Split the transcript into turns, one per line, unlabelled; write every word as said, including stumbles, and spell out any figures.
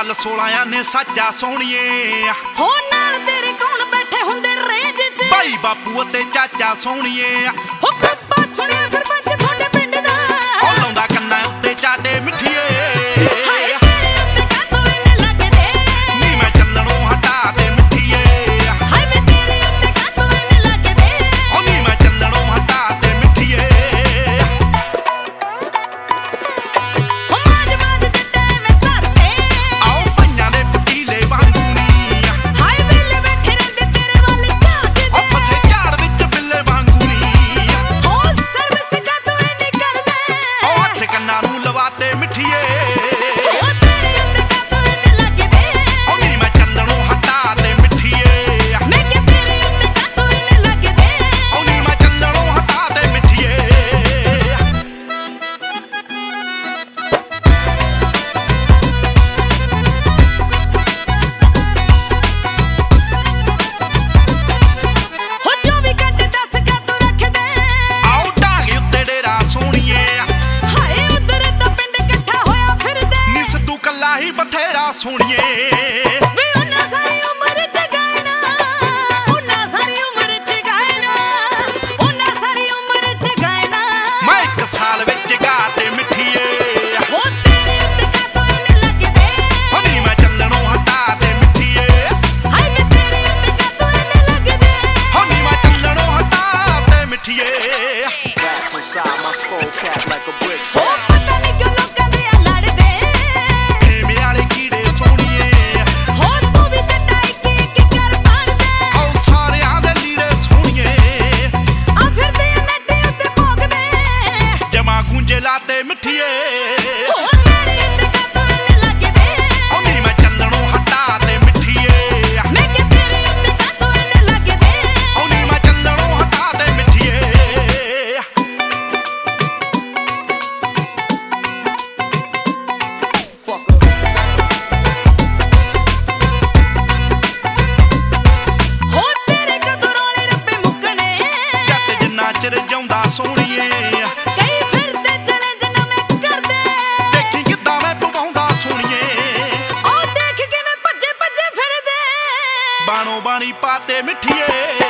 ਸਾਲ ਸੋਲਾਂ ਨੇ ਸਾਜਾ ਸੋਹਣੀਏ
ਹੋ ਨਾਲ ਤੇਰੇ ਕੌਣ ਬੈਠੇ ਹੁੰਦੇ ਰੇਂਜ 'ਚ
ਭਾਈ ਬਾਪੂ ਅਤੇ ਚਾਚਾ ਸੋਹਣੀਏ
ਹੋ ਕੱਪਾ ਸੁਣਿਆ ਸਰਪੰਚ ਤੁਹਾਡੇ ਪਿੰਡ ਦਾ
ਉਹ ਲਾਉਂਦਾ ਕੰਨਾਂ ਉੱਤੇ ਚਾਟੇ ਮਿੱਠੀਏ
ਹਾਏ ਤੇਰੇ ਉੱਤੇ ਕਾਤੋਂ ਇੰਨੇ ਲੱਗਦੇ
ਨੀ ਮੈਂ ਚੱਲਣੋਂ ਹਟਾ ਦੇ ਮਿੱਠੀਏ
ਹਾਏ ਵੇ ਤੇਰੇ ਉੱਤੇ ਕਾਤੋਂ ਇੰਨੇ ਲੱਗਦੇ
ਉਹ ਨੀ ਮੈਂ ਚੱਲਣੋਂ ਹਟਾ ਦੇ ਮਿੱਠੀਏ
ਹੋ ਮਾਜ ਮਾਜ ਜੱਟੇ ਮੈਂ ਧਰਤੇ
ਆਓ ਪਈਆਂ ਦੇ ਪਟੀਲੇ ਵਾਂਗੂ ਨੀ
ਹਾਏ ਵੇਲੇ ਬੈਠੇ ਰਹਿੰਦੇ ਤੇਰੇ ਵੱਲ ਝਾਕਦੇ
ਉਹ ਫਸੇ ਝਾੜ ਵਿੱਚ ਬਿੱਲੇ ਵਾਂਗੂ ਨੀ
ਹੋ ਸਰਵਿਸ ਕਾਤੋਂ ਇੰਨੀ ਕਰਦੇ
ਉਹ ਹੱਥ ਕੰਨਾਂ ਨੂੰ ਲਵਾਤੇ ਮਿੱਠੀਏ
ਹੋ ਤੇਰੇ ਉੱਤੇ ਕਾਤੋਂ ਇੰਨੇ ਲੱਗਦੇ
ਉਹ ਨੀ ਮੈਂ ਚੱਲਣੋਂ ਹਟਾ ਦੇ ਮਿੱਠੀਏ
ਮੈਂ ਕਿ ਤੇਰੇ ਉੱਤੇ ਕਾਤੋਂ ਇੰਨੇ ਲੱਗਦੇ
ਉਹ ਨੀ ਮੈਂ ਚੱਲਣੋਂ ਹਟਾ ਦੇ ਮਿੱਠੀਏ
ਹੋ ਚੌਵੀ ਘੰਟੇ ਦੱਸ ਕਾਤੋਂ ਰੱਖਦੇ
ਆਓ ਢਾਂਗੇ ਉੱਤੇ ਡੇਰਾ ਸੋਹਣੀਏ
ਹਾਏ ਉਧਰ ਤਾਂ ਪਿੰਡ ਇਕੱਠਾ ਹੋਇਆ ਫਿਰਦੇ
ਨੀ ਸਿੱਧੂ ਕੱਲਾ ਹੀ ਬਥੇਰਾ ਸੋਹਣੀਏ
ਵੇ ਉਹਨਾਂ ਸਾਰੀ ਉਮਰ ਚ ਗਾਇਨਾ ਉਹਨਾਂ ਸਾਰੀ ਉਮਰ ਚ ਗਾਇਨਾ ਉਹਨਾਂ ਸਾਰੀ ਉਮਰ ਚ ਗਾਇਨਾ
ਮੈਂ ਇੱਕ ਸਾਲ ਵਿੱਚ ਗਾ ਤੇ ਮਿੱਠੀਏ
ਹੋ ਤੇਰੇ ਉੱਤੇ ਕਾਤੋਂ ਇੰਨੇ ਲੱਗਦੇ
ਉਹ ਨੀ ਮੈਂ ਚੱਲਣੋਂ ਹਟਾ ਦੇ ਮਿੱਠੀਏ
ਹਾਏ ਵੇ ਤੇਰੇ ਉੱਤੇ ਕਾਤੋਂ ਇੰਨੇ ਲੱਗਦੇ
ਉਹ ਨੀ ਮੈਂ ਚੱਲਣੋਂ ਹਟਾ ਦੇ ਮਿੱਠੀਏ
Raps inside my skull cap like a brick
ਹੋ
set.
ਪਤਾ ਨਹੀਂ ਕਿਉਂ ਲੋਕਾਂ ਦੇ ਆ ਲੜਦੇ
ਏਵੇਂ ਵਾਲੇ ਕੀੜੇ ਸੋਹਣੀਏ
ਹੋ ਤੂੰ ਵੀ ਜੱਟਾ ਇੱਕ ਇੱਕ ਕਰ ਬਣਦੇ
ਆਓ ਸਾਰਿਆਂ ਦੇ ਲੀੜੇ ਸੋਹਣੀਏ
ਆ ਫਿਰਦੇ ਆ ਨੱਟੇ ਉੱਤੇ ਭੋਗਦੇ
ਜਮਾ ਖੁੰਝੇ ਲਾਤੇ ਮਿੱਠੀਏ
ਹੋ ਤੇਰੇ ਉੱਤੇ ਕਾਤੋਂ ਇੰਨੇ ਲੱਗਦੇ
ਉਹ ਨੀ ਮੈਂ ਚੱਲਣੋਂ ਹਟਾ ਦੇ ਮਿੱਠੀਏ
ਮੈਂ ਕਿ ਤੇਰੇ ਉੱਤੇ ਕਾਤੋਂ ਇੰਨੇ ਲੱਗਦੇ
ਉਹ ਨੀ ਮੈਂ ਚੱਲਣੋਂ ਹਟਾ ਦੇ ਮਿੱਠੀਏ
Fucker.
ਹੋ ਤੇਰੇ ਕਦੋਂ ਰੋਲੇ ਰੱਬੇ ਮੁੱਕਣੇ
ਜੱਟ ਜਿੰਨਾ ਚਿਰ ਜਿਉਂਦਾ ਸੋਹਣੀਏ
ਕਈ ਫਿਰਦੇ ਚੈਲੰਜ ਨਵੇਂ ਕਰਦੇ
ਦੇਖੀ ਕਿੱਦਾਂ ਮੈਂ ਪਵਾਉਂਦਾ ਸੋਹਣੀਏ
ਉਹ ਦੇਖ ਕਿਵੇਂ ਭੱਜੇ ਭੱਜੇ ਫਿਰਦੇ
ਬਾਣੋ ਬਾਣੀ ਪਾਤੇ ਮਿੱਠੀਏ